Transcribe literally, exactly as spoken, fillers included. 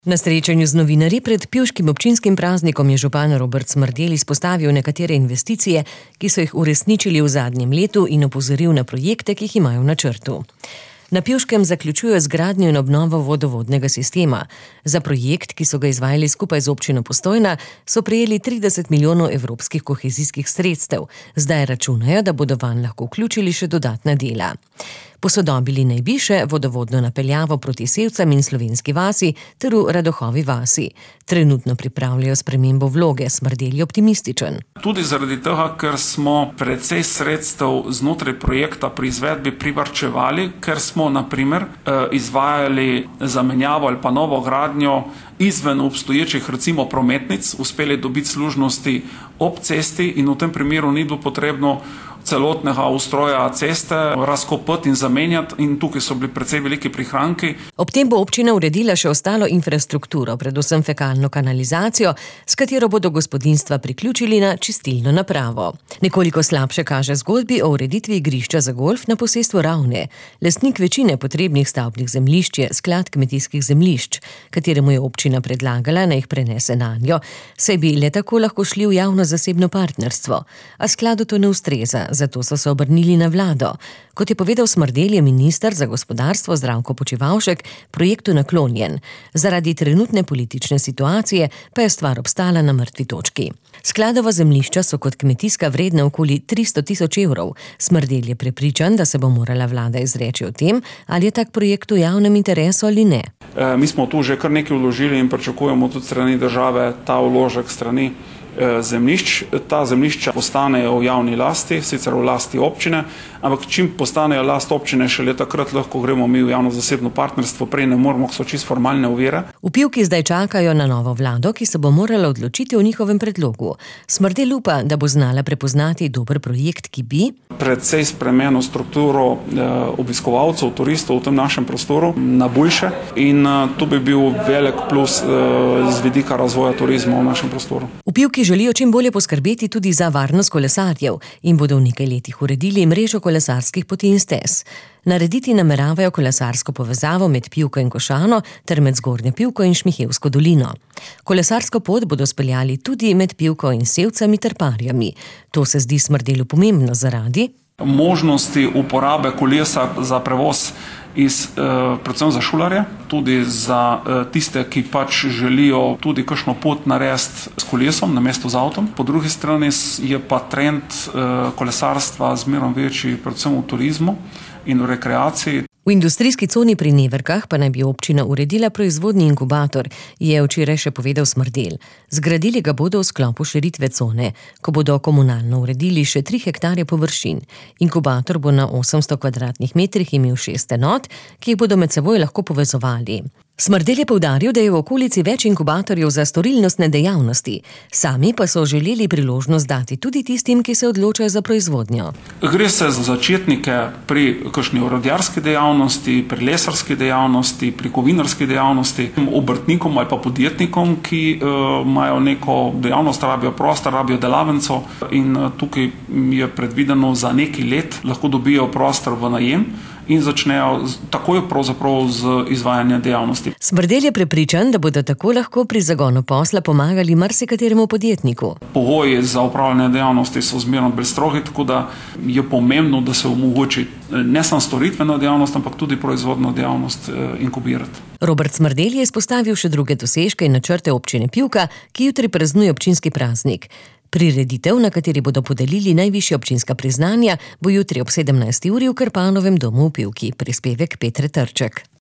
Na srečanju z novinarji pred pivškim občinskim praznikom je župan Robert Smrdelj izpostavil nekatere investicije, ki so jih uresničili v zadnjem letu, in opozoril na projekte, ki jih imajo v načrtu. Na Pivškem zaključujejo zgradnjo in obnovo vodovodnega sistema. Za projekt, ki so ga izvajali skupaj z občino Postojna, so prejeli trideset milijonov evropskih kohezijskih sredstev. Zdaj računajo, da bodo vanj lahko vključili še dodatna dela. Posodobili naj bi še vodovodno napeljavo proti Sevcam in Slovenski vasi ter v Radohovi vasi. Trenutno pripravljajo spremembo vloge, Smrdelj je optimističen. Tudi zaradi tega, ker smo precej sredstev znotraj projekta pri izvedbi privarčevali, ker smo na primer izvajali zamenjavo ali pa novo gradnjo izven obstoječih recimo prometnic, uspeli dobiti služnosti ob cesti in v tem primeru ni bilo potrebno celotnega ustroja ceste razkopati in zamenjati, in tukaj so bili precej veliki prihranki. Ob tem bo občina uredila še ostalo infrastrukturo, predvsem fekalno kanalizacijo, s katero bodo gospodinjstva priključili na čistilno napravo. Nekoliko slabše kaže zgodbi o ureditvi igrišča za golf na posestvu Ravne. Lastnik večine potrebnih stavbnih zemljišč je Sklad kmetijskih zemljišč, kateremu je občina predlagala, naj jih prenese nanjo, saj bi le tako lahko šli v javno-zasebno partnerstvo. A skladu to ne ustreza. Zato so se obrnili na vlado. Kot je povedal Smrdelj, je minister za gospodarstvo Zdravko Počivalšek projektu naklonjen. Zaradi trenutne politične situacije pa je stvar obstala na mrtvi točki. Skladova zemljišča so kot kmetijska vredna okoli tristo tisoč evrov. Smrdelj je prepričan, da se bo morala vlada izreči o tem, ali je tak projekt v javnem interesu ali ne. E, mi smo tu že kar nekaj vložili in pričakujemo tudi strani države ta vložek strani zemljišč. Ta zemljišča postanejo v javni lasti, sicer v lasti občine, ampak čim postanejo last občine, šele takrat lahko gremo mi v javno-zasebno partnerstvo, prej ne moramo, so čisto formalne ovire. V Pivki zdaj čakajo na novo vlado, ki se bo morala odločiti o njihovem predlogu. Smrdelj upa, da bo znala prepoznati dober projekt, ki bi predvsej spremenil strukturo obiskovalcev, turistov v tem našem prostoru na boljše, in to bi bil velik plus z vidika razvoja turizma v našem prostoru. V Pivki želijo čim bolje poskrbeti tudi za varnost kolesarjev in bodo v nekaj letih uredili mrežo kolesarskih poti in stez. Narediti nameravajo kolesarsko povezavo med Pivko in Košano ter med Zgornjo Pivko in Šmihevsko dolino. Kolesarsko pot bodo speljali tudi med Pivko in Sevcami ter Parjami. To se zdi Smrdelju pomembno zaradi možnosti uporabe kolesa za prevoz iz, eh, predvsem za šolarje, tudi za eh, tiste, ki pač želijo tudi kakšno pot narediti s kolesom namesto z avtom. Po drugi strani je pa trend eh, kolesarstva zmeraj večji, predvsem v turizmu in v rekreaciji. V industrijski coni pri Neverkah pa naj bi občina uredila proizvodni inkubator, je včeraj še povedal Smrdelj. Zgradili ga bodo v sklopu širitve cone, ko bodo komunalno uredili še tri hektarje površin. Inkubator bo na osemsto kvadratnih metrih imel šest enot, ki jih bodo med seboj lahko povezovali. Smrdelj je poudaril, da je v okolici več inkubatorjev za storilnostne dejavnosti. Sami pa so želeli priložnost dati tudi tistim, ki se odločajo za proizvodnjo. Gre se za začetnike pri kakšni orodjarski dejavnosti, pri lesarski dejavnosti, pri kovinarski dejavnosti, obrtnikom ali pa podjetnikom, ki uh, imajo neko dejavnost, rabijo prostor, rabijo delavnico, in uh, tukaj je predvideno za neki let lahko dobijo prostor v najem in začnejo takoj pravzaprav z izvajanjem dejavnosti. Smrdelj je prepričan, da bodo tako lahko pri zagonu posla pomagali marsikateremu podjetniku. Pogoji za opravljanje dejavnosti so zmerno bolj strogi, tako da je pomembno, da se omogoči ne samo storitveno dejavnost, ampak tudi proizvodno dejavnost inkubirati. Robert Smrdelj je izpostavil še druge dosežke in načrte občine Pivka, ki jutri praznuje občinski praznik. Prireditev, na kateri bodo podelili najvišja občinska priznanja, bo jutri ob sedemnajsti uri v Krpanovem domu v Pivki. Prispevek Petre Trček.